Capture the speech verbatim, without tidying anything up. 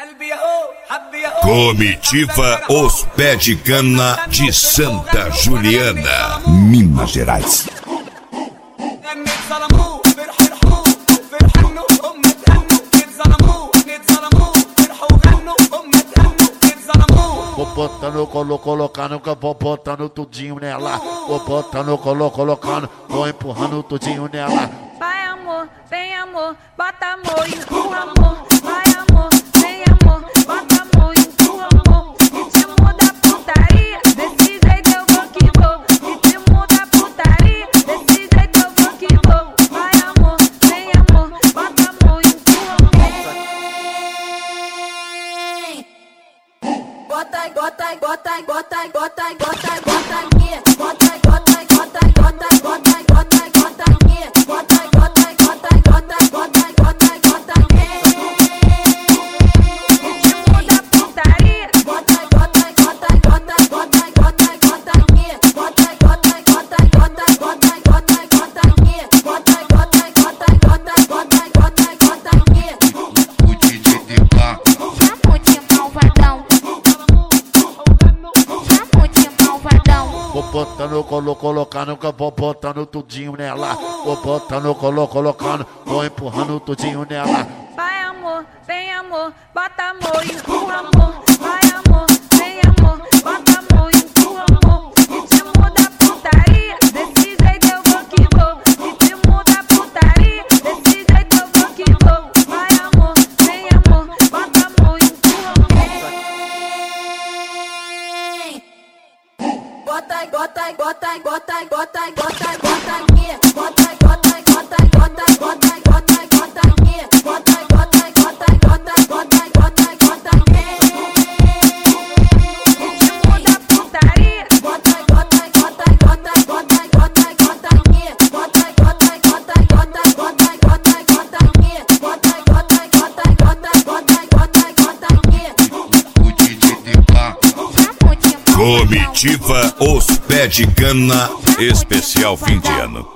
Comitiva Os Pé de Cana de Santa Juliana, Minas Gerais. Vou botando, colo, colocando, que eu vou botando tudinho nela. Vou botando, colo, colocando, vou empurrando tudinho nela. Vai amor, vem amor, bota amor, empurra amor. Vai amor, vem amor, bota amor, empurra amor. Ritmo da putaria, desse jeito eu vou que vou. Ritmo da putaria, desse jeito eu vou que vou. Vai amor, vem amor, bota amor, empurra amor. Bota, bota, bota, bota, bota, bota, bota aqui. Bota, bota, bota, bota, bota, bota, bota aqui. Bota, bota, bota, bota, bota, bota, bota aqui. Ritmo da putaria. Bota, bota, bota, bota, bota, bota, bota aqui. Bota, bota, bota, bota, bota, bota, bota aqui. Bota, bota, bota, bota, bota, bota, bota aqui. O D J de pá. Chapo de malvadão. Chapo de malvadão. Vou botando, colo, colocando, que eu vou botando tudinho nela. Vou botando, colo, colocando, vou empurrando tudinho nela. Vai amor, vem amor, bota amor, empurra amor. Vai amor, vem amor, bota amor, empurra amor. Ritmo da putaria, desse jeito eu vou que vou. Ritmo da putaria, desse jeito eu vou que vou. Vai amor, vem amor, bota amor, empurra amor. Bota, bota, bota, bota, bota, bota, bota aqui. Bota, bota, bota, bota, bota, bota, bota aqui. Bota, bota, bota, bota, bota, bota, bota aqui. Ritmo da putaria. Bota, bota, bota, bota, bota, bota, bota aqui. Bota, bota, bota, bota, bota, bota, bota aqui. Bota, bota, bota, bota, bota, bota, bota aqui. O D J de pá. Chapo de malvadão. Comitiva Os Pé de Cana, especial fim de ano.